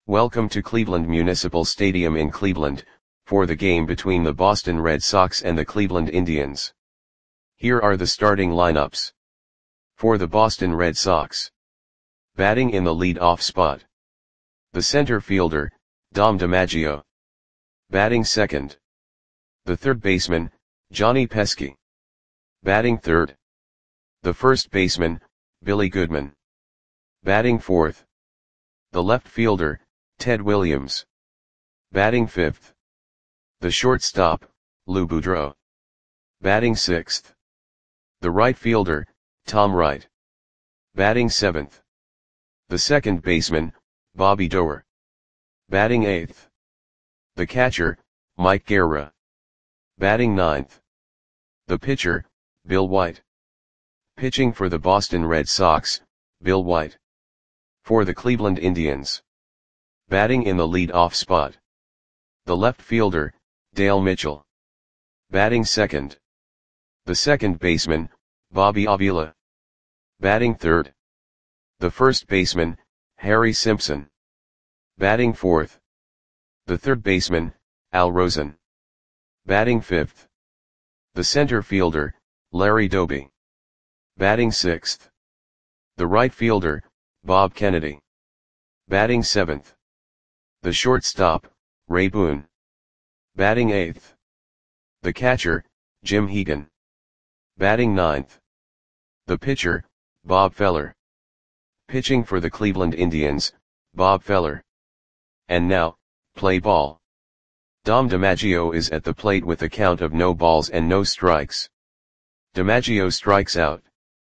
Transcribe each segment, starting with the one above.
Welcome to Cleveland Municipal Stadium in Cleveland, for the game between the Boston Red Sox and the Cleveland Indians. Here are the starting lineups. For the Boston Red Sox. Batting in the lead-off spot. The center fielder, Dom DiMaggio. Batting second. The third baseman, Johnny Pesky. Batting third. The first baseman, Billy Goodman. Batting fourth. The left fielder, Ted Williams. Batting fifth. The shortstop, Lou Boudreau. Batting sixth. The right fielder, Tom Wright. Batting seventh. The second baseman, Bobby Doerr. Batting eighth. The catcher, Mike Guerra. Batting ninth. The pitcher, Bill White. Pitching for the Boston Red Sox, Bill White. For the Cleveland Indians. Batting in the lead-off spot. The left fielder, Dale Mitchell. Batting second. The second baseman, Bobby Avila. Batting third. The first baseman, Harry Simpson. Batting fourth. The third baseman, Al Rosen. Batting fifth. The center fielder, Larry Doby. Batting sixth. The right fielder, Bob Kennedy. Batting seventh. The shortstop, Ray Boone. Batting eighth. The catcher, Jim Hegan. Batting ninth. The pitcher, Bob Feller. Pitching for the Cleveland Indians, Bob Feller. And now, play ball. Dom DiMaggio is at the plate with a count of no balls and no strikes. DiMaggio strikes out.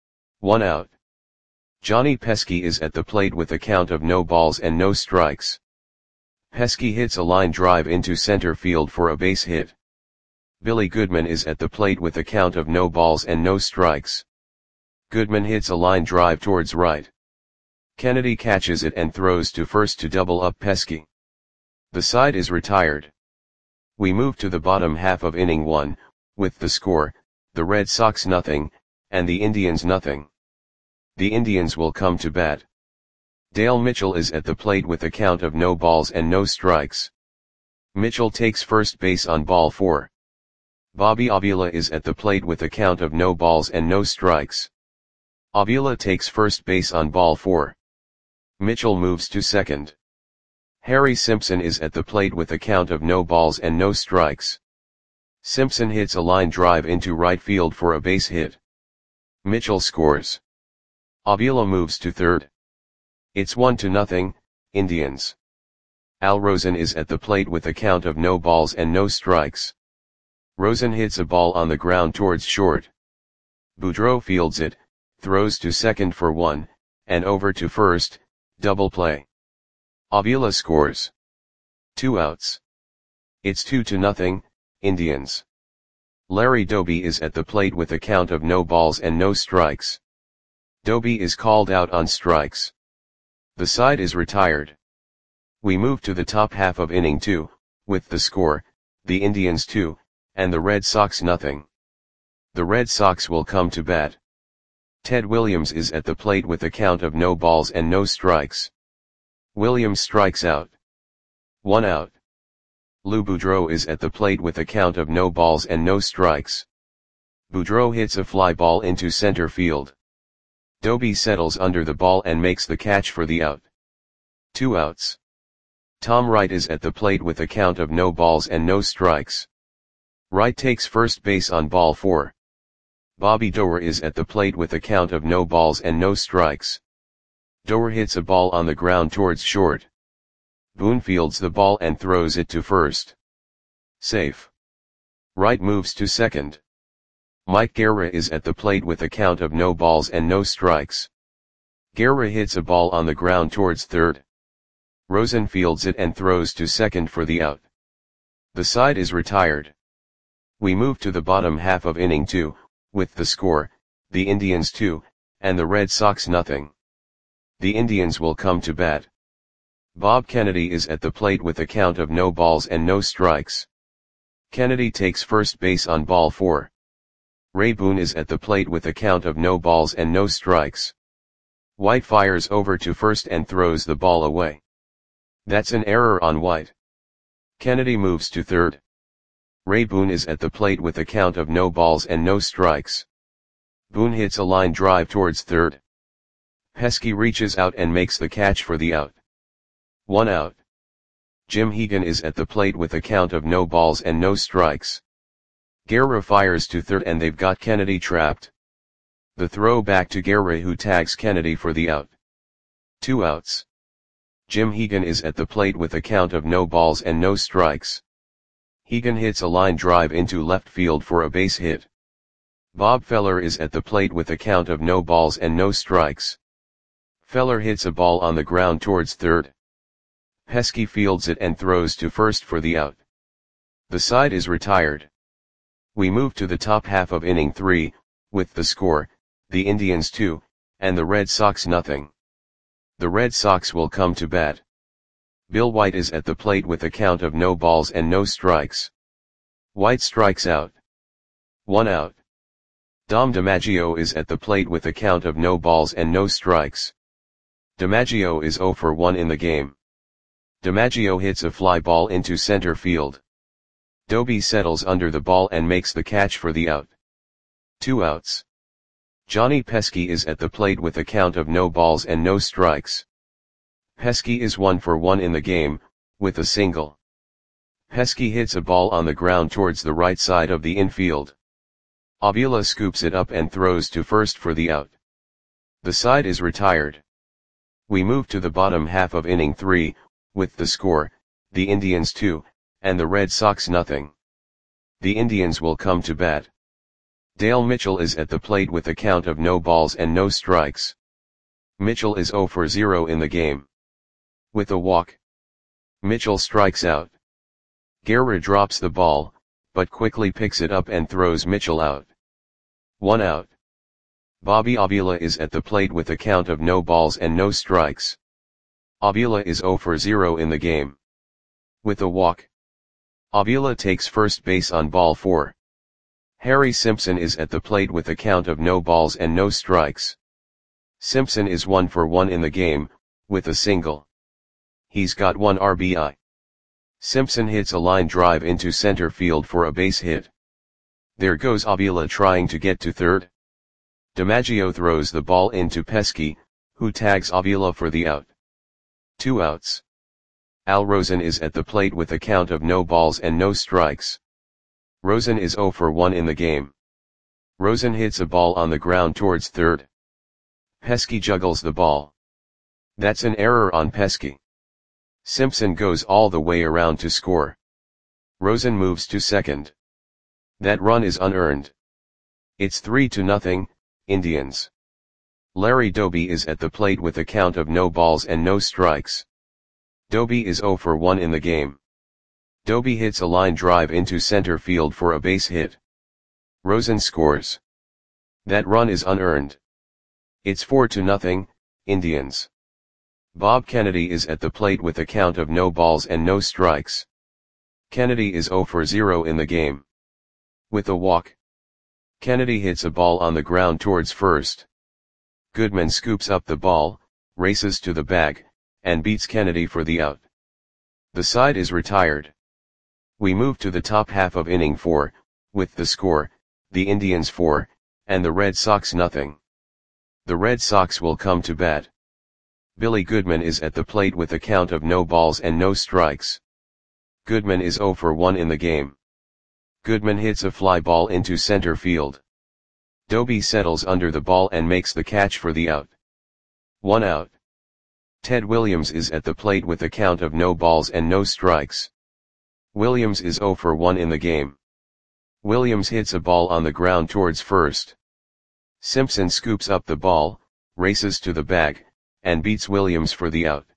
1 out. Johnny Pesky is at the plate with a count of no balls and no strikes. Pesky hits a line drive into center field for a base hit. Billy Goodman is at the plate with a count of no balls and no strikes. Goodman hits a line drive towards right. Kennedy catches it and throws to first to double up Pesky. The side is retired. We move to the bottom half of inning 1, with the score, the Red Sox 0, and the Indians 0. The Indians will come to bat. Dale Mitchell is at the plate with a count of no balls and no strikes. Mitchell takes first base on ball 4. Bobby Avila is at the plate with a count of no balls and no strikes. Avila takes first base on ball 4. Mitchell moves to second. Harry Simpson is at the plate with a count of no balls and no strikes. Simpson hits a line drive into right field for a base hit. Mitchell scores. Avila moves to third. It's 1-0, Indians. Al Rosen is at the plate with a count of no balls and no strikes. Rosen hits a ball on the ground towards short. Boudreau fields it, throws to second for 1, and over to first, double play. Avila scores. 2 outs. It's 2-0, Indians. Larry Doby is at the plate with a count of no balls and no strikes. Doby is called out on strikes. The side is retired. We move to the top half of inning 2, with the score, the Indians 2, and the Red Sox 0. The Red Sox will come to bat. Ted Williams is at the plate with a count of no balls and no strikes. Williams strikes out. 1 out. Lou Boudreau is at the plate with a count of no balls and no strikes. Boudreau hits a fly ball into center field. Doby settles under the ball and makes the catch for the out. 2 outs. Tom Wright is at the plate with a count of no balls and no strikes. Wright takes first base on ball 4. Bobby Doerr is at the plate with a count of no balls and no strikes. Doerr hits a ball on the ground towards short. Boone fields the ball and throws it to first. Safe. Wright moves to second. Mike Guerra is at the plate with a count of no balls and no strikes. Guerra hits a ball on the ground towards third. Rosen fields it and throws to second for the out. The side is retired. We move to the bottom half of inning 2, with the score, the Indians 2, and the Red Sox 0. The Indians will come to bat. Bob Kennedy is at the plate with a count of no balls and no strikes. Kennedy takes first base on ball 4. Ray Boone is at the plate with a count of no balls and no strikes. White fires over to first and throws the ball away. That's an error on White. Kennedy moves to third. Ray Boone is at the plate with a count of no balls and no strikes. Boone hits a line drive towards third. Pesky reaches out and makes the catch for the out. 1 out. Jim Hegan is at the plate with a count of no balls and no strikes. Guerra fires to third and they've got Kennedy trapped. The throw back to Guerra, who tags Kennedy for the out. 2 outs. Jim Hegan is at the plate with a count of no balls and no strikes. Hegan hits a line drive into left field for a base hit. Bob Feller is at the plate with a count of no balls and no strikes. Feller hits a ball on the ground towards third. Pesky fields it and throws to first for the out. The side is retired. We move to the top half of inning 3, with the score, the Indians 2, and the Red Sox nothing. The Red Sox will come to bat. Bill White is at the plate with a count of no balls and no strikes. White strikes out. 1 out. Dom DiMaggio is at the plate with a count of no balls and no strikes. DiMaggio is 0 for 1 in the game. DiMaggio hits a fly ball into center field. Doby settles under the ball and makes the catch for the out. 2 outs. Johnny Pesky is at the plate with a count of no balls and no strikes. Pesky is 1 for 1 in the game, with a single. Pesky hits a ball on the ground towards the right side of the infield. Avila scoops it up and throws to first for the out. The side is retired. We move to the bottom half of inning 3, with the score, the Indians 2, and the Red Sox nothing. The Indians will come to bat. Dale Mitchell is at the plate with a count of no balls and no strikes. Mitchell is 0 for 0 in the game. With a walk, Mitchell strikes out. Guerra drops the ball, but quickly picks it up and throws Mitchell out. 1 out. Bobby Avila is at the plate with a count of no balls and no strikes. Avila is 0 for 0 in the game. With a walk, Avila takes first base on ball 4. Harry Simpson is at the plate with a count of no balls and no strikes. Simpson is 1 for 1 in the game, with a single. He's got 1 RBI. Simpson hits a line drive into center field for a base hit. There goes Avila trying to get to third. DiMaggio throws the ball into Pesky, who tags Avila for the out. 2 outs. Al Rosen is at the plate with a count of no balls and no strikes. Rosen is 0 for 1 in the game. Rosen hits a ball on the ground towards third. Pesky juggles the ball. That's an error on Pesky. Simpson goes all the way around to score. Rosen moves to second. That run is unearned. It's 3-0, Indians. Larry Doby is at the plate with a count of no balls and no strikes. Doby is 0 for 1 in the game. Doby hits a line drive into center field for a base hit. Rosen scores. That run is unearned. It's 4-0, Indians. Bob Kennedy is at the plate with a count of no balls and no strikes. Kennedy is 0 for 0 in the game. With a walk, Kennedy hits a ball on the ground towards first. Goodman scoops up the ball, races to the bag, and beats Kennedy for the out. The side is retired. We move to the top half of inning 4, with the score, the Indians 4, and the Red Sox nothing. The Red Sox will come to bat. Billy Goodman is at the plate with a count of no balls and no strikes. Goodman is 0 for 1 in the game. Goodman hits a fly ball into center field. Doby settles under the ball and makes the catch for the out. 1 out. Ted Williams is at the plate with a count of no balls and no strikes. Williams is 0 for 1 in the game. Williams hits a ball on the ground towards first. Simpson scoops up the ball, races to the bag, and beats Williams for the out.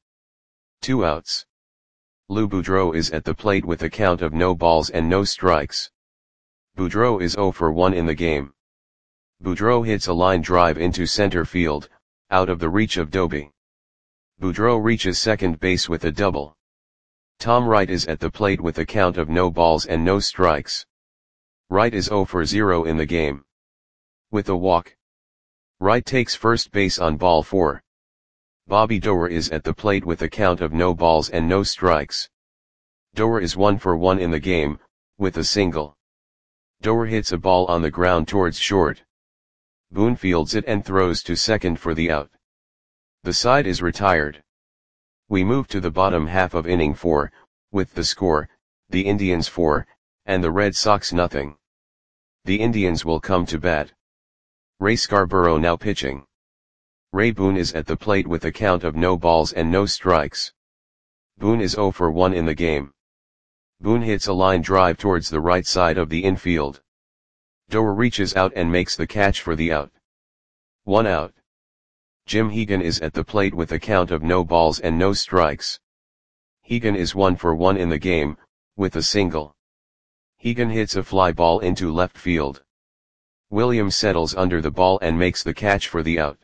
2 outs. Lou Boudreau is at the plate with a count of no balls and no strikes. Boudreau is 0 for 1 in the game. Boudreau hits a line drive into center field, out of the reach of Doby. Boudreau reaches second base with a double. Tom Wright is at the plate with a count of no balls and no strikes. Wright is 0 for 0 in the game. With a walk, Wright takes first base on ball 4. Bobby Doerr is at the plate with a count of no balls and no strikes. Doerr is 1 for 1 in the game, with a single. Doerr hits a ball on the ground towards short. Boone fields it and throws to second for the out. The side is retired. We move to the bottom half of inning 4, with the score, the Indians 4, and the Red Sox nothing. The Indians will come to bat. Ray Scarborough now pitching. Ray Boone is at the plate with a count of no balls and no strikes. Boone is 0 for 1 in the game. Boone hits a line drive towards the right side of the infield. Doerr reaches out and makes the catch for the out. 1 out. Jim Hegan is at the plate with a count of no balls and no strikes. Hegan is 1 for 1 in the game, with a single. Hegan hits a fly ball into left field. Williams settles under the ball and makes the catch for the out.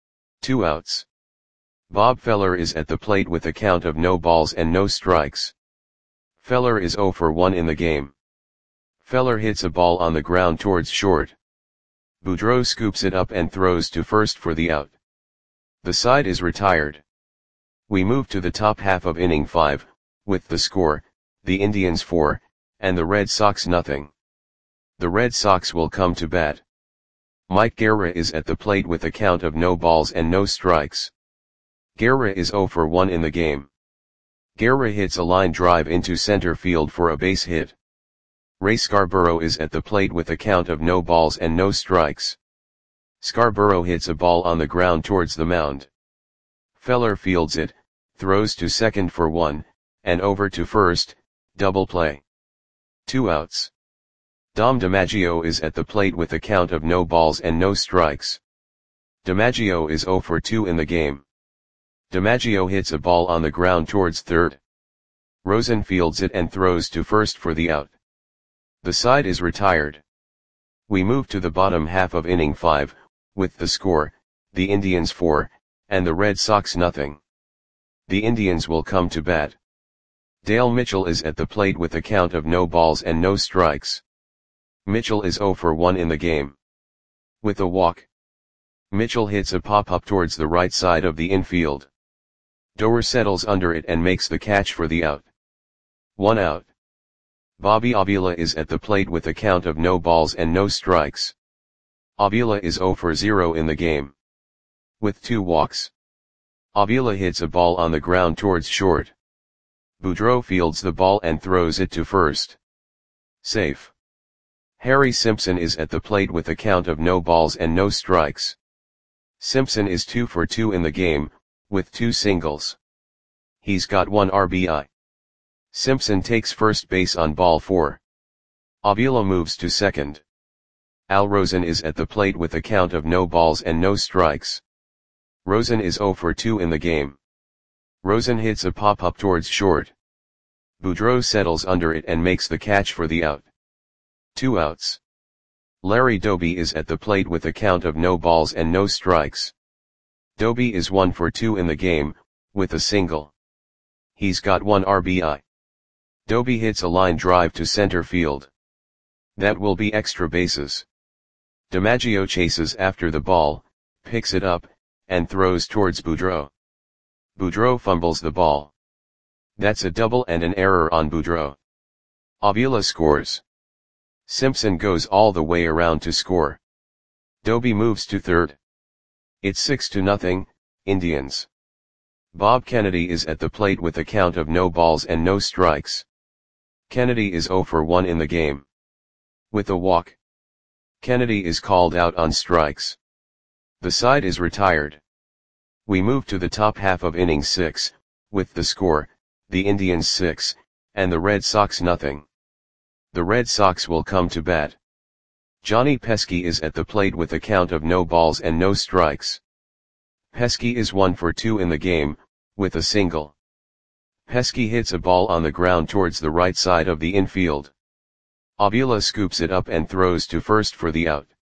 2 outs. Bob Feller is at the plate with a count of no balls and no strikes. Feller is 0 for 1 in the game. Feller hits a ball on the ground towards short. Boudreau scoops it up and throws to first for the out. The side is retired. We move to the top half of inning 5, with the score, the Indians 4, and the Red Sox nothing. The Red Sox will come to bat. Mike Guerra is at the plate with a count of no balls and no strikes. Guerra is 0 for 1 in the game. Guerra hits a line drive into center field for a base hit. Ray Scarborough is at the plate with a count of no balls and no strikes. Scarborough hits a ball on the ground towards the mound. Feller fields it, throws to second for 1, and over to first, double play. 2 outs. Dom DiMaggio is at the plate with a count of no balls and no strikes. DiMaggio is 0 for 2 in the game. DiMaggio hits a ball on the ground towards third. Rosen fields it and throws to first for the out. The side is retired. We move to the bottom half of inning 5, with the score, the Indians 4, and the Red Sox nothing. The Indians will come to bat. Dale Mitchell is at the plate with a count of no balls and no strikes. Mitchell is 0 for 1 in the game. With a walk. Mitchell hits a pop-up towards the right side of the infield. Doerr settles under it and makes the catch for the out. 1 out. Bobby Avila is at the plate with a count of no balls and no strikes. Avila is 0 for 0 in the game. With 2 walks. Avila hits a ball on the ground towards short. Boudreau fields the ball and throws it to first. Safe. Harry Simpson is at the plate with a count of no balls and no strikes. Simpson is 2 for 2 in the game, with 2 singles. He's got 1 RBI. Simpson takes first base on ball 4. Avila moves to second. Al Rosen is at the plate with a count of no balls and no strikes. Rosen is 0 for 2 in the game. Rosen hits a pop-up towards short. Boudreau settles under it and makes the catch for the out. 2 outs. Larry Doby is at the plate with a count of no balls and no strikes. Doby is 1 for 2 in the game, with a single. He's got 1 RBI. Doby hits a line drive to center field. That will be extra bases. DiMaggio chases after the ball, picks it up, and throws towards Boudreau. Boudreau fumbles the ball. That's a double and an error on Boudreau. Avila scores. Simpson goes all the way around to score. Doby moves to third. It's 6-0, Indians. Bob Kennedy is at the plate with a count of no balls and no strikes. Kennedy is 0 for 1 in the game. With a walk. Kennedy is called out on strikes. The side is retired. We move to the top half of inning 6, with the score, the Indians 6, and the Red Sox nothing. The Red Sox will come to bat. Johnny Pesky is at the plate with a count of no balls and no strikes. Pesky is 1 for 2 in the game, with a single. Pesky hits a ball on the ground towards the right side of the infield. Avila scoops it up and throws to first for the out.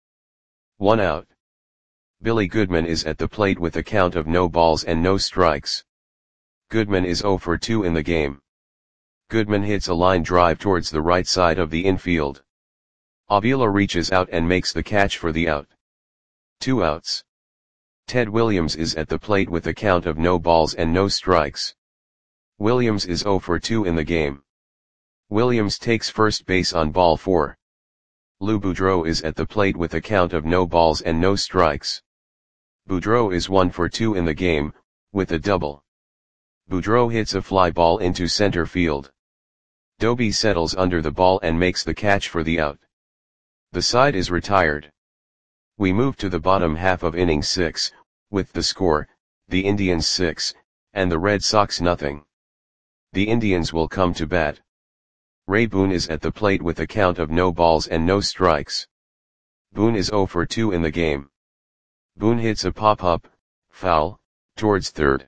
1 out. Billy Goodman is at the plate with a count of no balls and no strikes. Goodman is 0 for 2 in the game. Goodman hits a line drive towards the right side of the infield. Avila reaches out and makes the catch for the out. 2 outs. Ted Williams is at the plate with a count of no balls and no strikes. Williams is 0 for 2 in the game. Williams takes first base on ball 4. Lou Boudreau is at the plate with a count of no balls and no strikes. Boudreau is 1 for 2 in the game, with a double. Boudreau hits a fly ball into center field. Doby settles under the ball and makes the catch for the out. The side is retired. We move to the bottom half of inning 6, with the score, the Indians 6, and the Red Sox nothing. The Indians will come to bat. Ray Boone is at the plate with a count of no balls and no strikes. Boone is 0 for 2 in the game. Boone hits a pop-up, foul, towards third.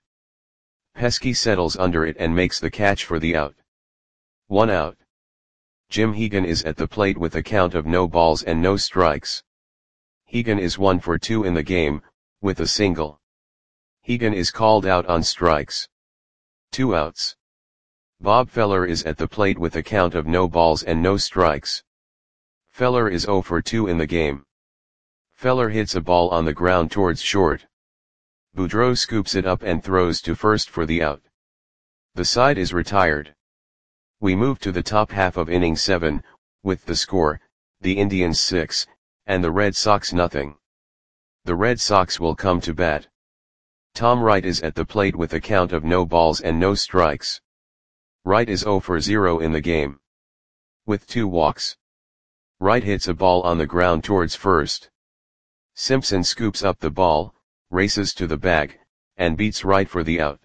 Pesky settles under it and makes the catch for the out. 1 out. Jim Hegan is at the plate with a count of no balls and no strikes. Hegan is 1 for 2 in the game, with a single. Hegan is called out on strikes. 2 outs. Bob Feller is at the plate with a count of no balls and no strikes. Feller is 0 for 2 in the game. Feller hits a ball on the ground towards short. Boudreau scoops it up and throws to first for the out. The side is retired. We move to the top half of inning 7, with the score, the Indians 6, and the Red Sox nothing. The Red Sox will come to bat. Tom Wright is at the plate with a count of no balls and no strikes. Wright is 0 for 0 in the game. With 2 walks. Wright hits a ball on the ground towards first. Simpson scoops up the ball, races to the bag, and beats Wright for the out.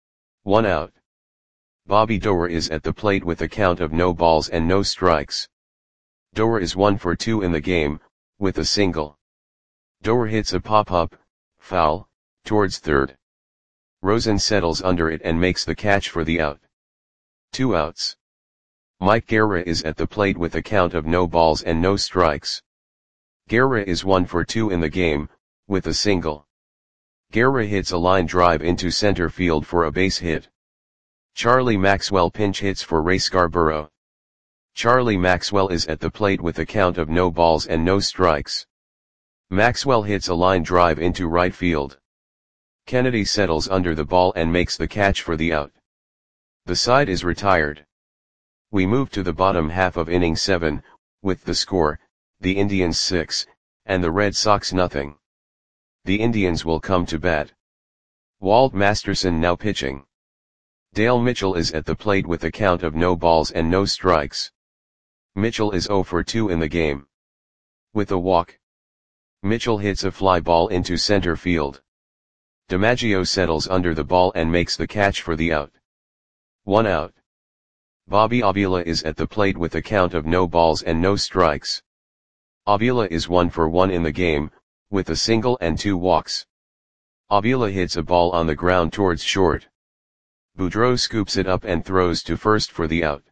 1 out. Bobby Doerr is at the plate with a count of no balls and no strikes. Doerr is 1 for 2 in the game, with a single. Doerr hits a pop-up, foul, towards third. Rosen settles under it and makes the catch for the out. 2 outs. Mike Guerra is at the plate with a count of no balls and no strikes. Guerra is 1 for 2 in the game, with a single. Guerra hits a line drive into center field for a base hit. Charlie Maxwell pinch hits for Ray Scarborough. Charlie Maxwell is at the plate with a count of no balls and no strikes. Maxwell hits a line drive into right field. Kennedy settles under the ball and makes the catch for the out. The side is retired. We move to the bottom half of inning 7, with the score, the Indians 6, and the Red Sox nothing. The Indians will come to bat. Walt Masterson now pitching. Dale Mitchell is at the plate with a count of no balls and no strikes. Mitchell is 0 for 2 in the game. With a walk. Mitchell hits a fly ball into center field. DiMaggio settles under the ball and makes the catch for the out. 1 out. Bobby Avila is at the plate with a count of no balls and no strikes. Avila is 1 for 1 in the game, with a single and 2 walks. Avila hits a ball on the ground towards short. Boudreau scoops it up and throws to first for the out.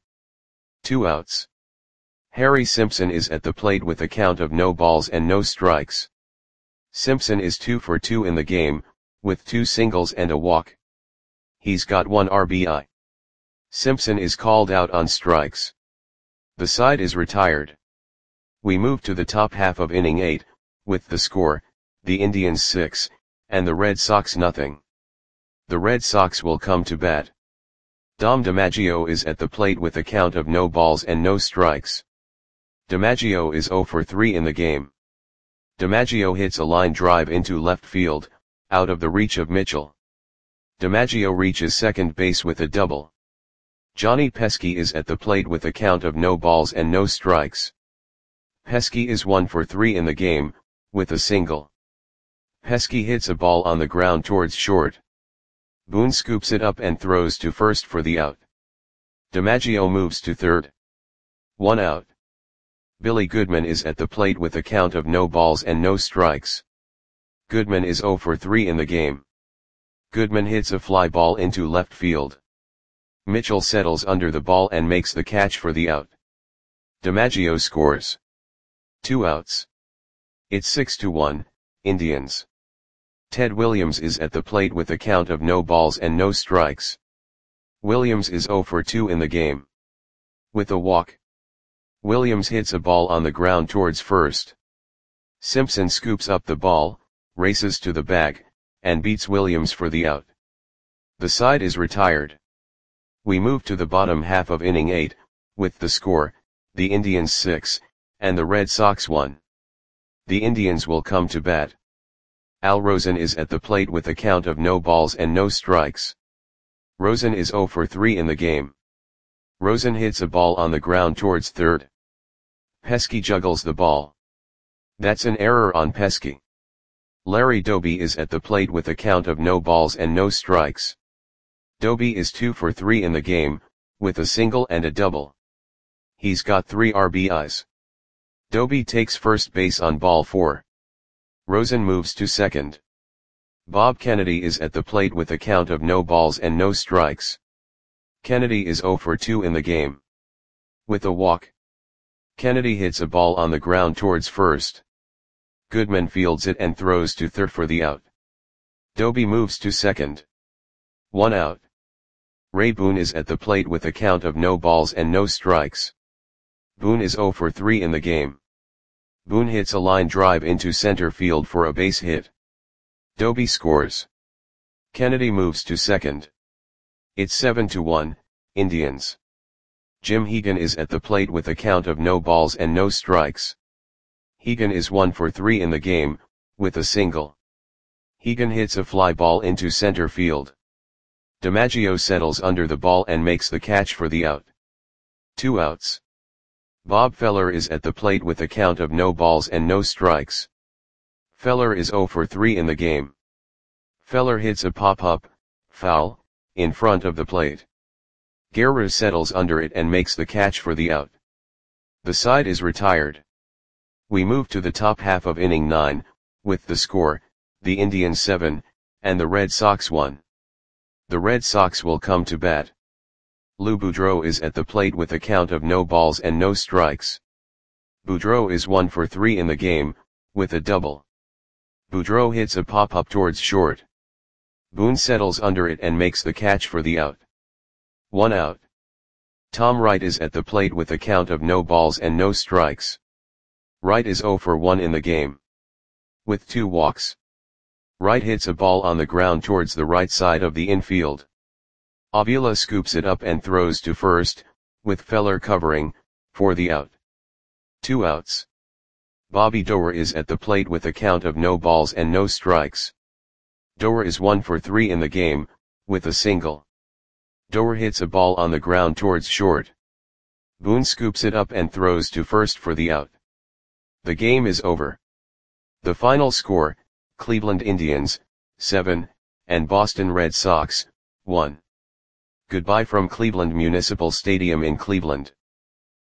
2 outs. Harry Simpson is at the plate with a count of no balls and no strikes. Simpson is 2 for 2 in the game, with 2 singles and a walk. He's got 1 RBI. Simpson is called out on strikes. The side is retired. We move to the top half of inning 8, with the score, the Indians 6, and the Red Sox nothing. The Red Sox will come to bat. Dom DiMaggio is at the plate with a count of no balls and no strikes. DiMaggio is 0 for 3 in the game. DiMaggio hits a line drive into left field, out of the reach of Mitchell. DiMaggio reaches second base with a double. Johnny Pesky is at the plate with a count of no balls and no strikes. Pesky is 1 for 3 in the game, with a single. Pesky hits a ball on the ground towards short. Boone scoops it up and throws to first for the out. DiMaggio moves to third. 1 out. Billy Goodman is at the plate with a count of no balls and no strikes. Goodman is 0 for 3 in the game. Goodman hits a fly ball into left field. Mitchell settles under the ball and makes the catch for the out. DiMaggio scores. 2 outs. It's 6-1, Indians. Ted Williams is at the plate with a count of no balls and no strikes. Williams is 0 for 2 in the game. With a walk. Williams hits a ball on the ground towards first. Simpson scoops up the ball, races to the bag, and beats Williams for the out. The side is retired. We move to the bottom half of inning 8, with the score, the Indians 6, and the Red Sox 1. The Indians will come to bat. Al Rosen is at the plate with a count of no balls and no strikes. Rosen is 0 for 3 in the game. Rosen hits a ball on the ground towards third. Pesky juggles the ball. That's an error on Pesky. Larry Doby is at the plate with a count of no balls and no strikes. Doby is 2 for 3 in the game, with a single and a double. He's got 3 RBIs. Doby takes first base on ball 4. Rosen moves to second. Bob Kennedy is at the plate with a count of no balls and no strikes. Kennedy is 0 for 2 in the game. With a walk. Kennedy hits a ball on the ground towards first. Goodman fields it and throws to third for the out. Doby moves to second. 1 out. Ray Boone is at the plate with a count of no balls and no strikes. Boone is 0 for 3 in the game. Boone hits a line drive into center field for a base hit. Doby scores. Kennedy moves to second. It's 7-1, Indians. Jim Hegan is at the plate with a count of no balls and no strikes. Hegan is 1 for 3 in the game, with a single. Hegan hits a fly ball into center field. DiMaggio settles under the ball and makes the catch for the out. 2 outs. Bob Feller is at the plate with a count of no balls and no strikes. Feller is 0 for 3 in the game. Feller hits a pop-up, foul, in front of the plate. Guerra settles under it and makes the catch for the out. The side is retired. We move to the top half of inning 9, with the score, the Indians 7, and the Red Sox 1. The Red Sox will come to bat. Lou Boudreau is at the plate with a count of no balls and no strikes. Boudreau is 1 for 3 in the game, with a double. Boudreau hits a pop-up towards short. Boone settles under it and makes the catch for the out. 1 out. Tom Wright is at the plate with a count of no balls and no strikes. Wright is 0 for 1 in the game. With 2 walks. Wright hits a ball on the ground towards the right side of the infield. Avila scoops it up and throws to first, with Feller covering, for the out. 2 outs. Bobby Doerr is at the plate with a count of no balls and no strikes. Doerr is 1 for 3 in the game, with a single. Doerr hits a ball on the ground towards short. Boone scoops it up and throws to first for the out. The game is over. The final score, Cleveland Indians, 7, and Boston Red Sox, 1. Goodbye from Cleveland Municipal Stadium in Cleveland.